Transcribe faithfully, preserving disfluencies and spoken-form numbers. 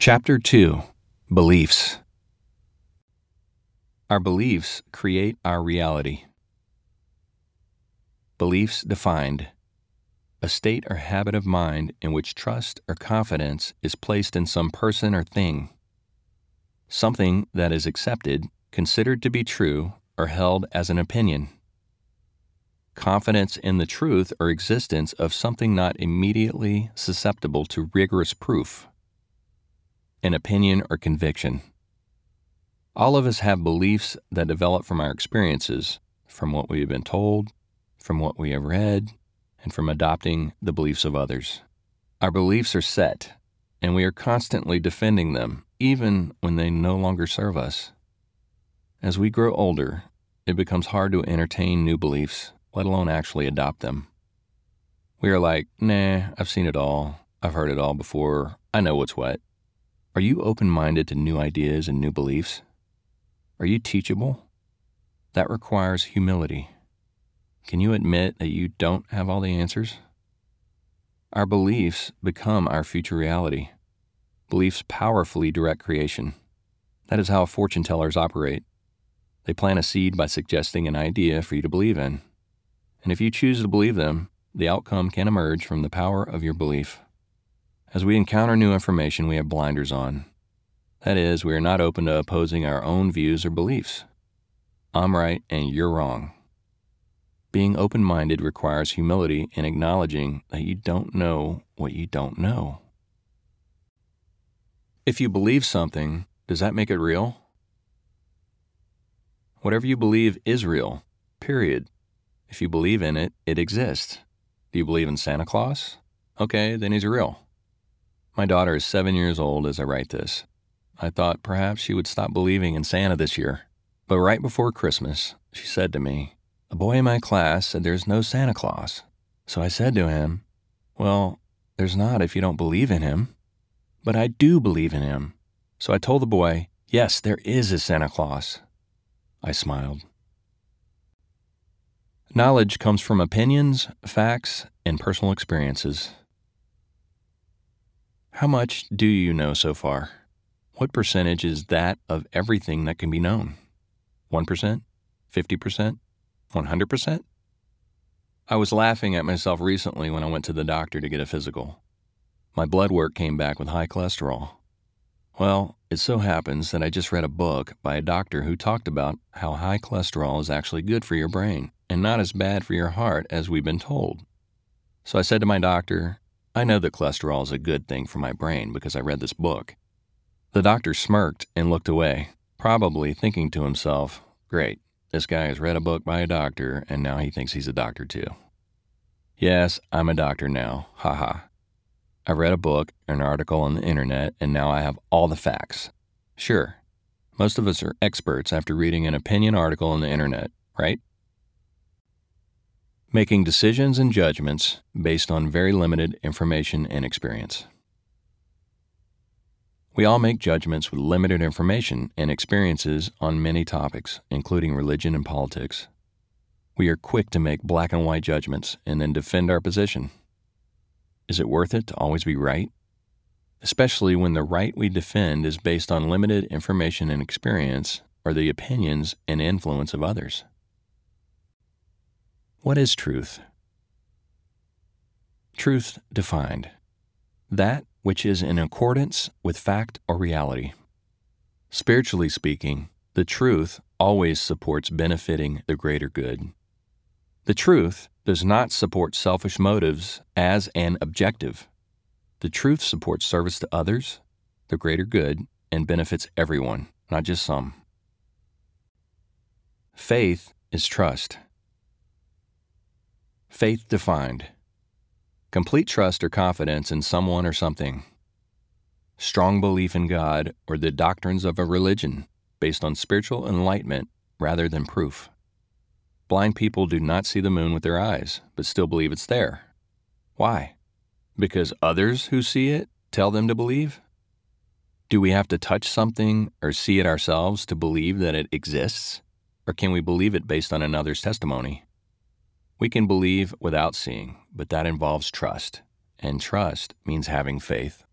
Chapter two. Beliefs. Our beliefs create our reality. Beliefs defined. A state or habit of mind in which trust or confidence is placed in some person or thing. Something that is accepted, considered to be true, or held as an opinion. Confidence in the truth or existence of something not immediately susceptible to rigorous proof. An opinion or conviction. All of us have beliefs that develop from our experiences, from what we have been told, from what we have read, and from adopting the beliefs of others. Our beliefs are set, and we are constantly defending them, even when they no longer serve us. As we grow older, it becomes hard to entertain new beliefs, let alone actually adopt them. We are like, nah, I've seen it all, I've heard it all before, I know what's what. Are you open-minded to new ideas and new beliefs? Are you teachable? That requires humility. Can you admit that you don't have all the answers? Our beliefs become our future reality. Beliefs powerfully direct creation. That is how fortune tellers operate. They plant a seed by suggesting an idea for you to believe in. And if you choose to believe them, the outcome can emerge from the power of your belief. As we encounter new information, we have blinders on. That is, we are not open to opposing our own views or beliefs. I'm right and you're wrong. Being open-minded requires humility in acknowledging that you don't know what you don't know. If you believe something, does that make it real? Whatever you believe is real, period. If you believe in it, it exists. Do you believe in Santa Claus? Okay, then he's real. My daughter is seven years old as I write this. I thought perhaps she would stop believing in Santa this year. But right before Christmas, she said to me, "A boy in my class said there's no Santa Claus." So I said to him, "Well, there's not if you don't believe in him." "But I do believe in him." So I told the boy, "Yes, there is a Santa Claus." I smiled. Knowledge comes from opinions, facts, and personal experiences. How much do you know so far? What percentage is that of everything that can be known? one percent? fifty percent? one hundred percent? I was laughing at myself recently when I went to the doctor to get a physical. My blood work came back with high cholesterol. Well, it so happens that I just read a book by a doctor who talked about how high cholesterol is actually good for your brain and not as bad for your heart as we've been told. So I said to my doctor, "I know that cholesterol is a good thing for my brain because I read this book." The doctor smirked and looked away, probably thinking to himself, "Great, this guy has read a book by a doctor and now he thinks he's a doctor too." Yes, I'm a doctor now, haha. I read a book, an article on the internet, and now I have all the facts. Sure, most of us are experts after reading an opinion article on the internet, right? Making decisions and judgments based on very limited information and experience. We all make judgments with limited information and experiences on many topics, including religion and politics. We are quick to make black and white judgments and then defend our position. Is it worth it to always be right? Especially when the right we defend is based on limited information and experience or the opinions and influence of others. What is truth? Truth defined. That which is in accordance with fact or reality. Spiritually speaking, the truth always supports benefiting the greater good. The truth does not support selfish motives as an objective. The truth supports service to others, the greater good, and benefits everyone, not just some. Faith is trust. Faith defined. Complete trust or confidence in someone or something. Strong belief in God or the doctrines of a religion based on spiritual enlightenment rather than proof. Blind people do not see the moon with their eyes, but still believe it's there. Why? Because others who see it tell them to believe? Do we have to touch something or see it ourselves to believe that it exists? Or can we believe it based on another's testimony? We can believe without seeing, but that involves trust, and trust means having faith.